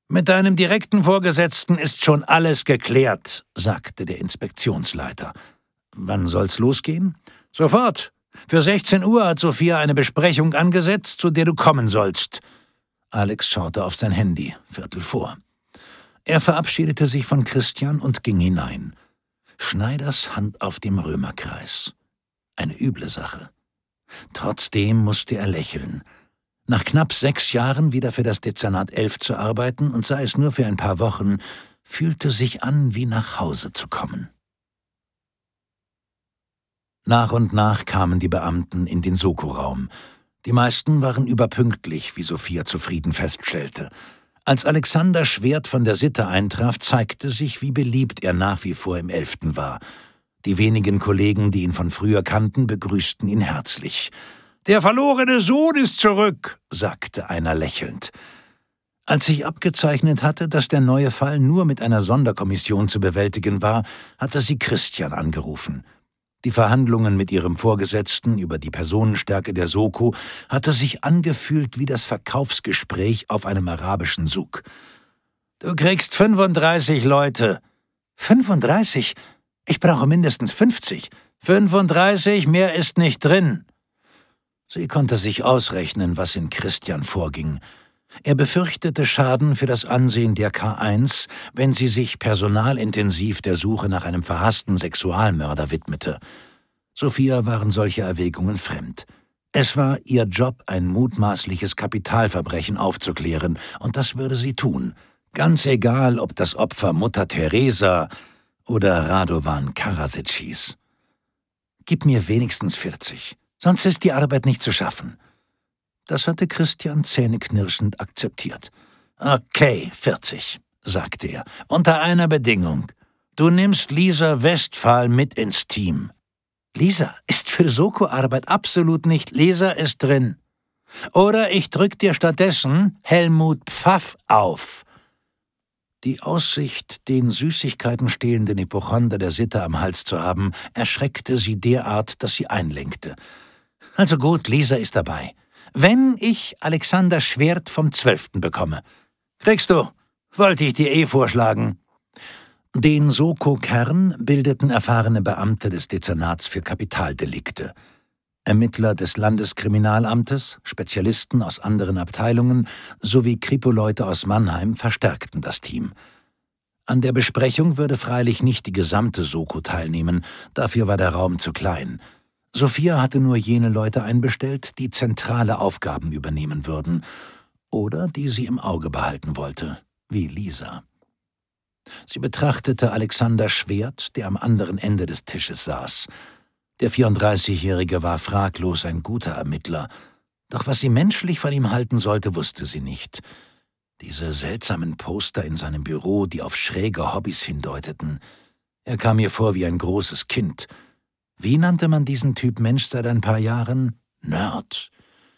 »Mit deinem direkten Vorgesetzten ist schon alles geklärt«, sagte der Inspektionsleiter. »Wann soll's losgehen?« »Sofort. Für 16 Uhr hat Sophia eine Besprechung angesetzt, zu der du kommen sollst.« Alex schaute auf sein Handy, 15:15. Er verabschiedete sich von Christian und ging hinein. Schneiders Hand auf dem Römerkreis. Eine üble Sache. Trotzdem musste er lächeln. Nach knapp 6 Jahren wieder für das Dezernat 11 zu arbeiten, und sei es nur für ein paar Wochen, fühlte sich an, wie nach Hause zu kommen. Nach und nach kamen die Beamten in den Soko-Raum. Die meisten waren überpünktlich, wie Sophia zufrieden feststellte. Als Alexander Schwert von der Sitte eintraf, zeigte sich, wie beliebt er nach wie vor im 11. war. Die wenigen Kollegen, die ihn von früher kannten, begrüßten ihn herzlich. »Der verlorene Sohn ist zurück«, sagte einer lächelnd. Als sich abgezeichnet hatte, dass der neue Fall nur mit einer Sonderkommission zu bewältigen war, hatte sie Christian angerufen. Die Verhandlungen mit ihrem Vorgesetzten über die Personenstärke der Soko hatte sich angefühlt wie das Verkaufsgespräch auf einem arabischen Souk. »Du kriegst 35 Leute.« »35? Ich brauche mindestens 50. 35, mehr ist nicht drin.« Sie konnte sich ausrechnen, was in Christian vorging. Er befürchtete Schaden für das Ansehen der K1, wenn sie sich personalintensiv der Suche nach einem verhassten Sexualmörder widmete. Sophia waren solche Erwägungen fremd. Es war ihr Job, ein mutmaßliches Kapitalverbrechen aufzuklären, und das würde sie tun. Ganz egal, ob das Opfer Mutter Teresa oder Radovan Karadzic hieß. »Gib mir wenigstens 40. Sonst ist die Arbeit nicht zu schaffen.« Das hatte Christian zähneknirschend akzeptiert. »Okay, 40«, sagte er, »unter einer Bedingung. Du nimmst Lisa Westphal mit ins Team.« »Lisa ist für Soko-Arbeit absolut nicht. Lisa ist drin. Oder ich drück dir stattdessen Helmut Pfaff auf.« Die Aussicht, den Süßigkeiten stehlenden Hypochonder der Sitte am Hals zu haben, erschreckte sie derart, dass sie einlenkte. »Also gut, Lisa ist dabei. Wenn ich Alexander Schwert vom 12. bekomme.« »Kriegst du. Wollte ich dir vorschlagen.« Den Soko-Kern bildeten erfahrene Beamte des Dezernats für Kapitaldelikte. Ermittler des Landeskriminalamtes, Spezialisten aus anderen Abteilungen sowie Kripo-Leute aus Mannheim verstärkten das Team. An der Besprechung würde freilich nicht die gesamte Soko teilnehmen, dafür war der Raum zu klein. Sophia hatte nur jene Leute einbestellt, die zentrale Aufgaben übernehmen würden oder die sie im Auge behalten wollte, wie Lisa. Sie betrachtete Alexander Schwert, der am anderen Ende des Tisches saß. Der 34-Jährige war fraglos ein guter Ermittler, doch was sie menschlich von ihm halten sollte, wusste sie nicht. Diese seltsamen Poster in seinem Büro, die auf schräge Hobbys hindeuteten. Er kam ihr vor wie ein großes Kind. Wie nannte man diesen Typ Mensch seit ein paar Jahren? Nerd.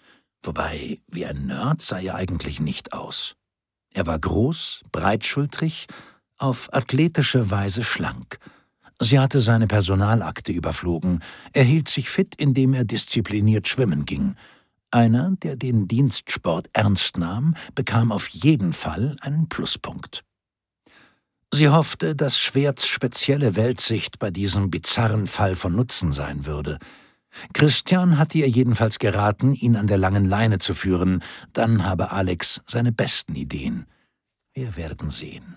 Wobei, wie ein Nerd sah er eigentlich nicht aus. Er war groß, breitschultrig, auf athletische Weise schlank. Sie hatte seine Personalakte überflogen. Er hielt sich fit, indem er diszipliniert schwimmen ging. Einer, der den Dienstsport ernst nahm, bekam auf jeden Fall einen Pluspunkt. Sie hoffte, dass Schwerts spezielle Weltsicht bei diesem bizarren Fall von Nutzen sein würde. Christian hatte ihr jedenfalls geraten, ihn an der langen Leine zu führen, dann habe Alex seine besten Ideen. Wir werden sehen.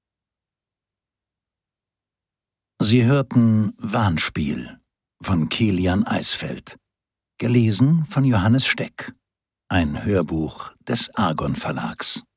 Sie hörten Warnspiel von Kilian Eisfeld, gelesen von Johannes Steck, ein Hörbuch des Argon Verlags.